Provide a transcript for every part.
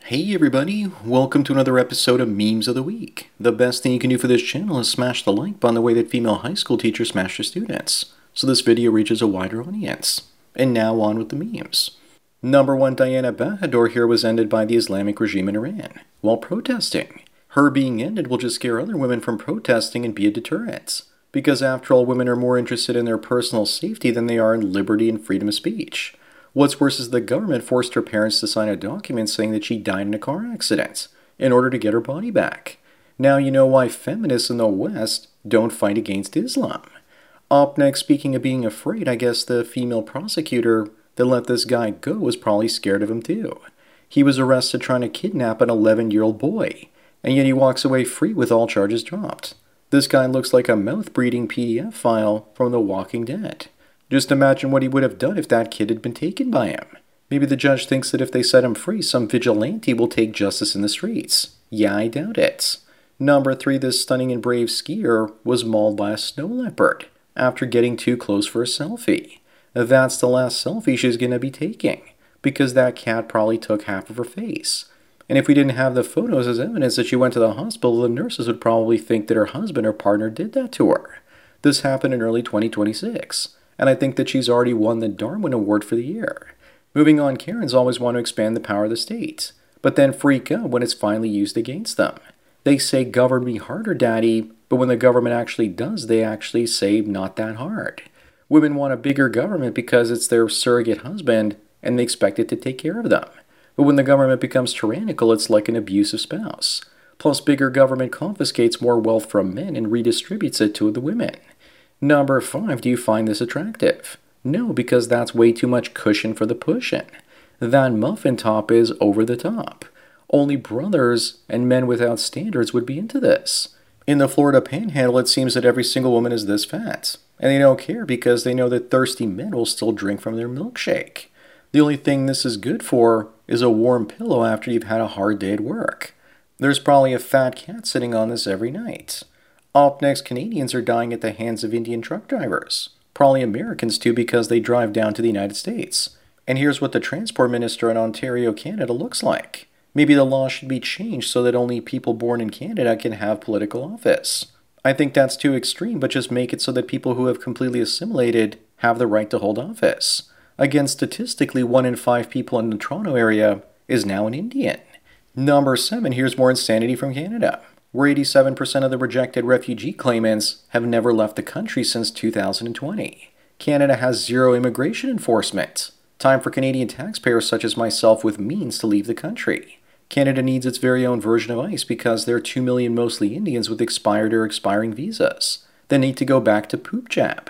Hey everybody, welcome to another episode of Memes of the Week. The best thing you can do for this channel is smash the like button the way that female high school teachers smash their students, so this video reaches a wider audience. And now on with the memes. Number 1 Diana Bahadur here was ended by the Islamic regime in Iran, while protesting. Her being ended will just scare other women from protesting and be a deterrent. Because after all, women are more interested in their personal safety than they are in liberty and freedom of speech. What's worse is the government forced her parents to sign a document saying that she died in a car accident in order to get her body back. Now you know why feminists in the West don't fight against Islam. Up next, speaking of being afraid, I guess the female prosecutor that let this guy go was probably scared of him too. He was arrested trying to kidnap an 11-year-old boy, and yet he walks away free with all charges dropped. This guy looks like a mouth-breathing PDF file from The Walking Dead. Just imagine what he would have done if that kid had been taken by him. Maybe the judge thinks that if they set him free, some vigilante will take justice in the streets. Yeah, I doubt it. Number 3, this stunning and brave skier was mauled by a snow leopard after getting too close for a selfie. That's the last selfie she's going to be taking, because that cat probably took half of her face. And if we didn't have the photos as evidence that she went to the hospital, the nurses would probably think that her husband or partner did that to her. This happened in early 2026. And I think that she's already won the Darwin Award for the year. Moving on, Karens always want to expand the power of the state, but then freak out when it's finally used against them. They say, govern me harder, daddy, but when the government actually does, they actually say, not that hard. Women want a bigger government because it's their surrogate husband, and they expect it to take care of them. But when the government becomes tyrannical, it's like an abusive spouse. Plus, bigger government confiscates more wealth from men and redistributes it to the women. Number 5, do you find this attractive? No, because that's way too much cushion for the pushing. That muffin top is over the top. Only brothers and men without standards would be into this. In the Florida Panhandle, it seems that every single woman is this fat. And they don't care because they know that thirsty men will still drink from their milkshake. The only thing this is good for is a warm pillow after you've had a hard day at work. There's probably a fat cat sitting on this every night. Up next, Canadians are dying at the hands of Indian truck drivers. Probably Americans too, because they drive down to the United States. And here's what the transport minister in Ontario, Canada looks like. Maybe the law should be changed so that only people born in Canada can have political office. I think that's too extreme, but just make it so that people who have completely assimilated have the right to hold office. Again, statistically, 1 in 5 people in the Toronto area is now an Indian. Number 7, here's more insanity from Canada, where 87% of the rejected refugee claimants have never left the country since 2020. Canada has zero immigration enforcement. Time for Canadian taxpayers such as myself with means to leave the country. Canada needs its very own version of ICE because there are 2 million mostly Indians with expired or expiring visas that need to go back to poop jab.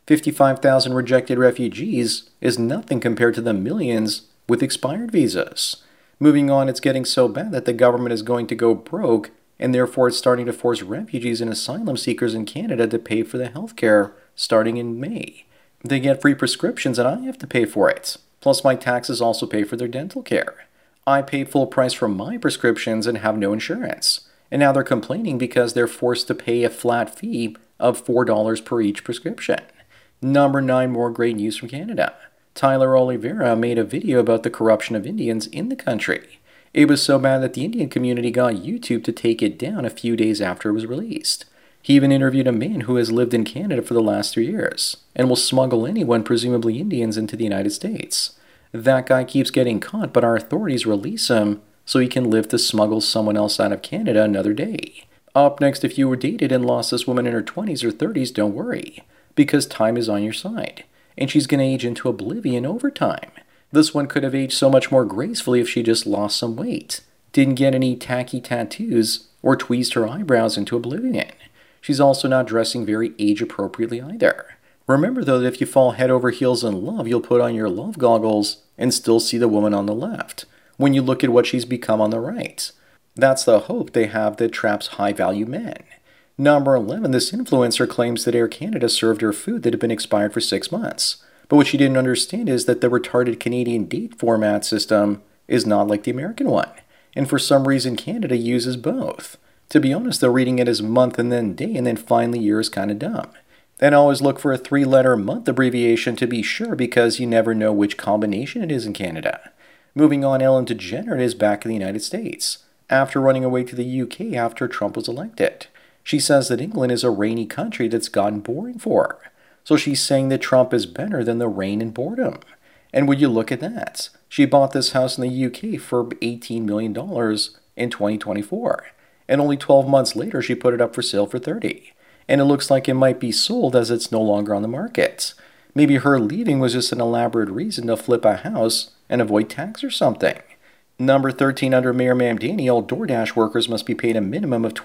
55,000 rejected refugees is nothing compared to the millions with expired visas. Moving on, it's getting so bad that the government is going to go broke, and therefore it's starting to force refugees and asylum seekers in Canada to pay for the health care starting in May. They get free prescriptions and I have to pay for it. Plus my taxes also pay for their dental care. I pay full price for my prescriptions and have no insurance. And now they're complaining because they're forced to pay a flat fee of $4 per each prescription. Number 9, more great news from Canada. Tyler Oliveira made a video about the corruption of Indians in the country. It was so bad that the Indian community got YouTube to take it down a few days after it was released. He even interviewed a man who has lived in Canada for the last 3 years and will smuggle anyone, presumably Indians, into the United States. That guy keeps getting caught, but our authorities release him so he can live to smuggle someone else out of Canada another day. Up next, if you were dated and lost this woman in her 20s or 30s, don't worry, because time is on your side, and she's going to age into oblivion over time. This one could have aged so much more gracefully if she just lost some weight, didn't get any tacky tattoos, or tweezed her eyebrows into oblivion. She's also not dressing very age-appropriately either. Remember though that if you fall head over heels in love, you'll put on your love goggles and still see the woman on the left, when you look at what she's become on the right. That's the hope they have that traps high-value men. Number 11, this influencer claims that Air Canada served her food that had been expired for 6 months. But what she didn't understand is that the retarded Canadian date format system is not like the American one. And for some reason, Canada uses both. To be honest, they're reading it as month and then day, and then finally year is kind of dumb. And always look for a 3-letter month abbreviation to be sure, because you never know which combination it is in Canada. Moving on, Ellen DeGeneres is back in the United States, after running away to the UK after Trump was elected. She says that England is a rainy country that's gotten boring for her. So she's saying that Trump is better than the rain and boredom. And would you look at that? She bought this house in the UK for $18 million in 2024. And only 12 months later, she put it up for sale for $30. And it looks like it might be sold as it's no longer on the market. Maybe her leaving was just an elaborate reason to flip a house and avoid tax or something. Number 13, under Mayor Mamdani, all DoorDash workers must be paid a minimum of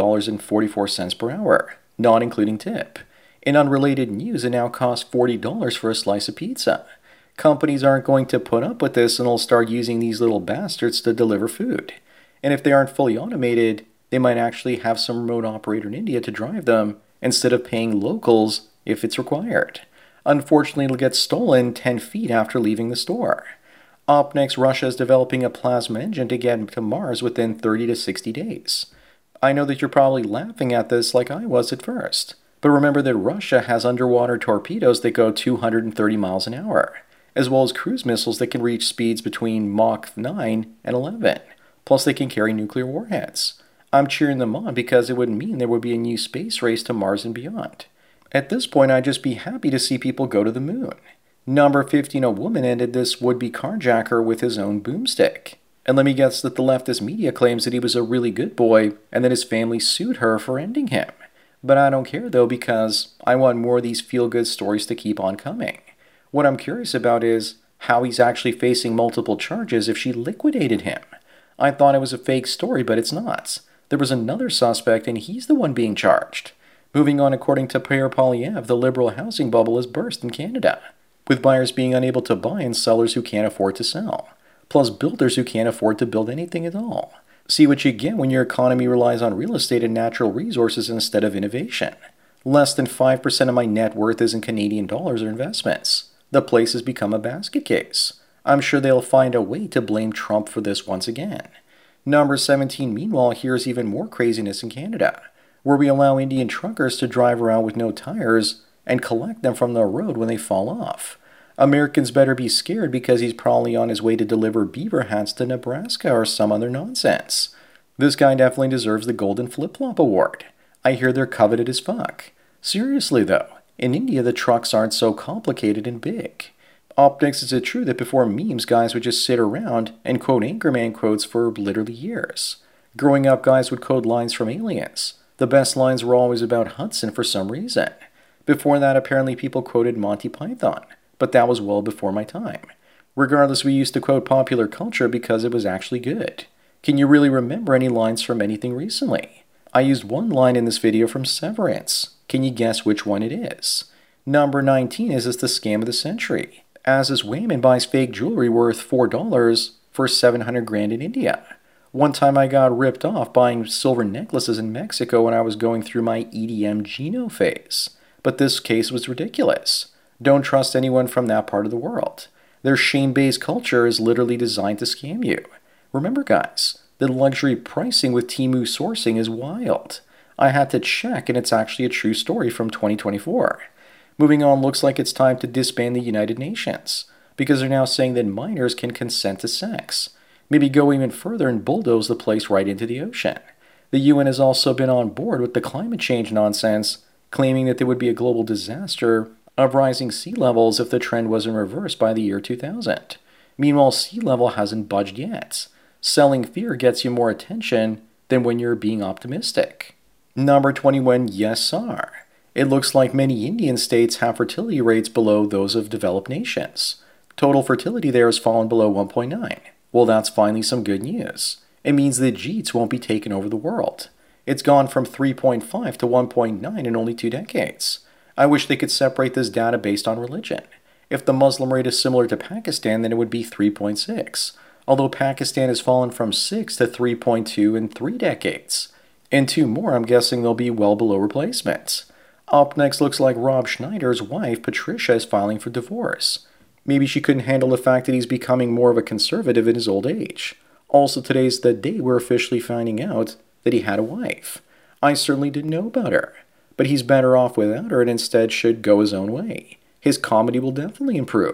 $21.44 per hour, not including tip. In unrelated news, it now costs $40 for a slice of pizza. Companies aren't going to put up with this and will start using these little bastards to deliver food. And if they aren't fully automated, they might actually have some remote operator in India to drive them instead of paying locals if it's required. Unfortunately, it'll get stolen 10 feet after leaving the store. Up next, Russia is developing a plasma engine to get to Mars within 30 to 60 days. I know that you're probably laughing at this like I was at first, but remember that Russia has underwater torpedoes that go 230 miles an hour, as well as cruise missiles that can reach speeds between Mach 9 and 11. Plus, they can carry nuclear warheads. I'm cheering them on because it would mean there would be a new space race to Mars and beyond. At this point, I'd just be happy to see people go to the moon. Number 15, a woman ended this would-be carjacker with his own boomstick. And let me guess that the leftist media claims that he was a really good boy and that his family sued her for ending him. But I don't care though, because I want more of these feel-good stories to keep on coming. What I'm curious about is how he's actually facing multiple charges if she liquidated him. I thought it was a fake story, but it's not. There was another suspect and he's the one being charged. Moving on, according to Pierre Poilievre, the liberal housing bubble has burst in Canada, with buyers being unable to buy and sellers who can't afford to sell, plus builders who can't afford to build anything at all. See what you get when your economy relies on real estate and natural resources instead of innovation. Less than 5% of my net worth is in Canadian dollars or investments. The place has become a basket case. I'm sure they'll find a way to blame Trump for this once again. Number 17, meanwhile, here's even more craziness in Canada, where we allow Indian truckers to drive around with no tires and collect them from the road when they fall off. Americans better be scared because he's probably on his way to deliver beaver hats to Nebraska or some other nonsense. This guy definitely deserves the Golden Flip-Flop Award. I hear they're coveted as fuck. Seriously though, in India the trucks aren't so complicated and big. Up next, is it true that before memes, guys would just sit around and quote Anchorman quotes for literally years? Growing up, guys would quote lines from Aliens. The best lines were always about Hudson for some reason. Before that, apparently people quoted Monty Python, but that was well before my time. Regardless, we used to quote popular culture because it was actually good. Can you really remember any lines from anything recently? I used one line in this video from Severance. Can you guess which one it is? Number 19, is this the scam of the century? As this Wayman buys fake jewelry worth $4 for 700 grand in India. One time I got ripped off buying silver necklaces in Mexico when I was going through my EDM Gino phase. But this case was ridiculous. Don't trust anyone from that part of the world. Their shame-based culture is literally designed to scam you. Remember guys, the luxury pricing with Temu sourcing is wild. I had to check and it's actually a true story from 2024. Moving on, looks like it's time to disband the United Nations, because they're now saying that minors can consent to sex. Maybe go even further and bulldoze the place right into the ocean. The UN has also been on board with the climate change nonsense, claiming that there would be a global disaster of rising sea levels if the trend wasn't reversed by the year 2000. Meanwhile, sea level hasn't budged yet. Selling fear gets you more attention than when you're being optimistic. Number 21, yes sir. It looks like many Indian states have fertility rates below those of developed nations. Total fertility there has fallen below 1.9. Well, that's finally some good news. It means that Jeets won't be taking over the world. It's gone from 3.5 to 1.9 in only 2 decades. I wish they could separate this data based on religion. If the Muslim rate is similar to Pakistan, then it would be 3.6. Although Pakistan has fallen from 6 to 3.2 in 3 decades. In 2 more, I'm guessing they'll be well below replacements. Up next, looks like Rob Schneider's wife, Patricia, is filing for divorce. Maybe she couldn't handle the fact that he's becoming more of a conservative in his old age. Also, today's the day we're officially finding out that he had a wife. I certainly didn't know about her. But he's better off without her and instead should go his own way. His comedy will definitely improve.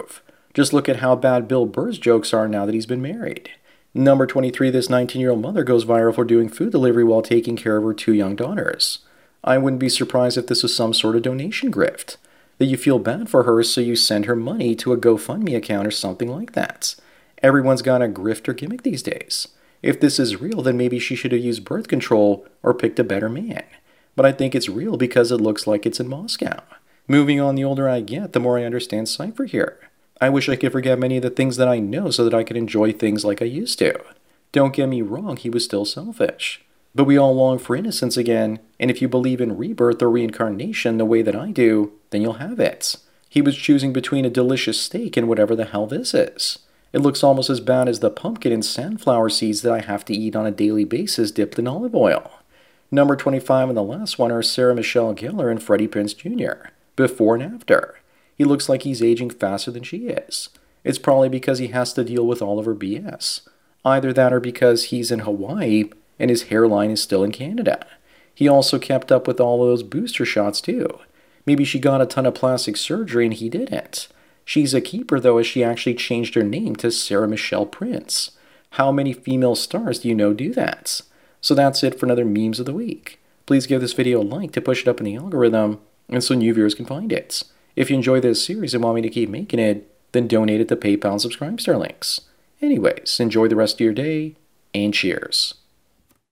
Just look at how bad Bill Burr's jokes are now that he's been married. Number 23, this 19-year-old mother goes viral for doing food delivery while taking care of her 2 young daughters. I wouldn't be surprised if this was some sort of donation grift. That you feel bad for her, so you send her money to a GoFundMe account or something like that. Everyone's got a grifter gimmick these days. If this is real, then maybe she should have used birth control or picked a better man. But I think it's real because it looks like it's in Moscow. Moving on, the older I get, the more I understand Cypher here. I wish I could forget many of the things that I know so that I could enjoy things like I used to. Don't get me wrong, he was still selfish. But we all long for innocence again, and if you believe in rebirth or reincarnation the way that I do, then you'll have it. He was choosing between a delicious steak and whatever the hell this is. It looks almost as bad as the pumpkin and sunflower seeds that I have to eat on a daily basis dipped in olive oil. Number 25 and the last one are Sarah Michelle Gellar and Freddie Prinze Jr. Before and after. He looks like he's aging faster than she is. It's probably because he has to deal with all of her BS. Either that or because he's in Hawaii and his hairline is still in Canada. He also kept up with all those booster shots too. Maybe she got a ton of plastic surgery and he didn't. She's a keeper though, as she actually changed her name to Sarah Michelle Prince. How many female stars do you know do that? So that's it for another Memes of the Week. Please give this video a like to push it up in the algorithm and so new viewers can find it. If you enjoy this series and want me to keep making it, then donate it to PayPal and Subscribestar links. Anyways, enjoy the rest of your day, and cheers.